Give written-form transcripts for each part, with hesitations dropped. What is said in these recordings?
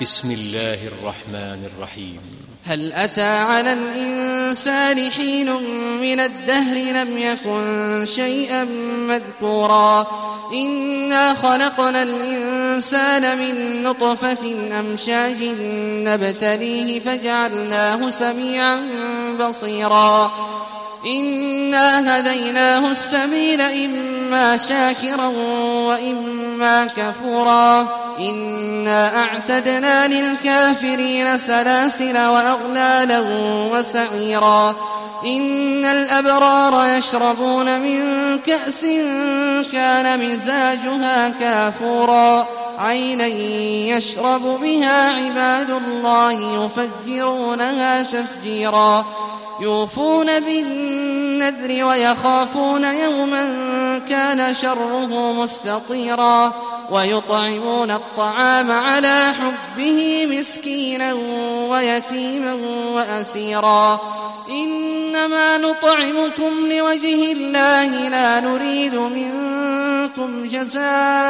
بسم الله الرحمن الرحيم. هل أتى على الإنسان حين من الدهر لم يكن شيئا مذكورا إنا خلقنا الإنسان من نطفة أمشاج نبتليه فجعلناه سميعا بصيرا إنا هديناه السبيل إما شاكرا وإما كفورا إنا أعتدنا للكافرين سلاسل وأغلالا وسعيرا إن الأبرار يشربون من كأس كان مزاجها كافورا عينا يشرب بها عباد الله يفجرونها تفجيرا يوفون بالنذر ويخافون يوما كان شره مستطيرا ويطعمون الطعام على حبه مسكينا ويتيما وأسيرا إنما نطعمكم لوجه الله لا نريد منكم جزاء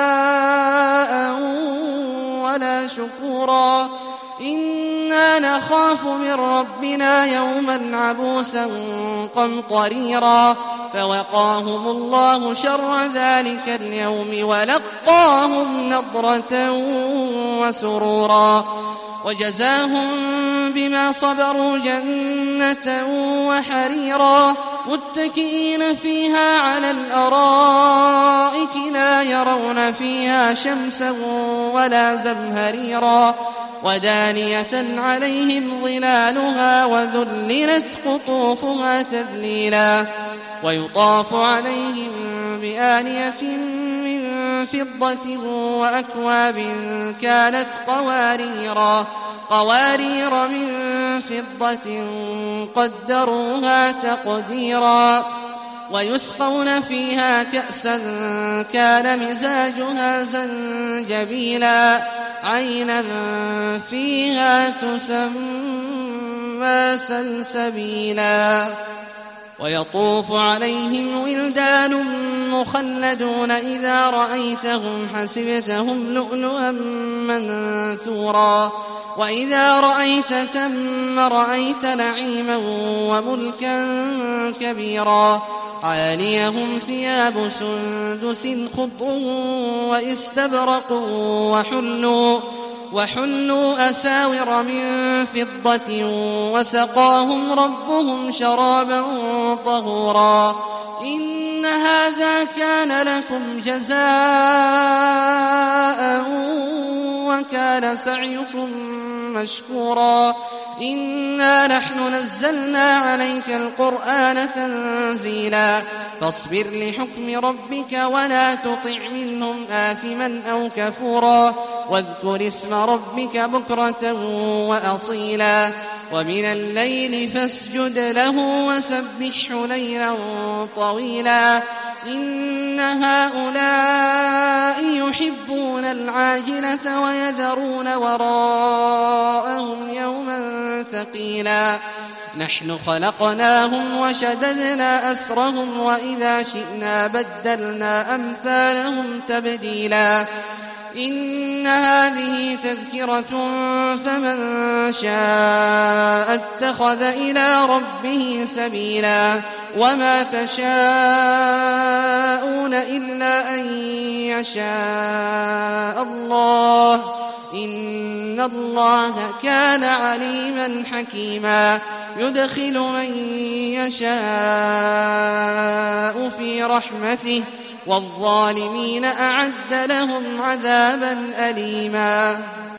ولا شكورا إنا نخاف من ربنا يوما عبوسا قمطريرا فوقاهم الله شر ذلك اليوم ولقاهم نضرة وسرورا وجزاهم بما صبروا جنة وحريرا متكئين فيها على الأرائك لا يرون فيها شمسا ولا زمهريرا ودانية عليهم ظلالها وذللت قطوفها تذليلا ويطاف عليهم بآنية من فضة وأكواب كانت قوارير من فضة قدروها تقديرا ويسقون فيها كأسا كان مزاجها زنجبيلا عينا فيها تسمى سلسبيلا ويطوف عليهم ولدان مخلدون إذا رأيتهم حسبتهم لؤلؤا منثورا وإذا رأيت ثم رأيت نعيما وملكا كبيرا عاليهم ثياب سندس خضر واستبرق وحلوا أساور من فضة وسقاهم ربهم شرابا طهورا إن هذا كان لكم جزاء وكان سعيكم مشكورا إنا نحن نزلنا عليك القرآن تنزيلا فاصبر لحكم ربك ولا تطع منهم آثما أو كفورا واذكر اسم ربك بكرة وأصيلا ومن الليل فاسجد له وسبحه ليلا طويلا إن هؤلاء يحبون العاجلة ويذرون وراءهم يوما ثقيلا نحن خلقناهم وشددنا أسرهم وإذا شئنا بدلنا أمثالهم تبديلا إن هذه تذكرة فمن شاء اتخذ إلى ربه سبيلا وما تشاءون إلا أن يشاء الله إن الله كان عليما حكيما يدخل من يشاء في رحمته والظالمين أعد لهم عذابا أليما.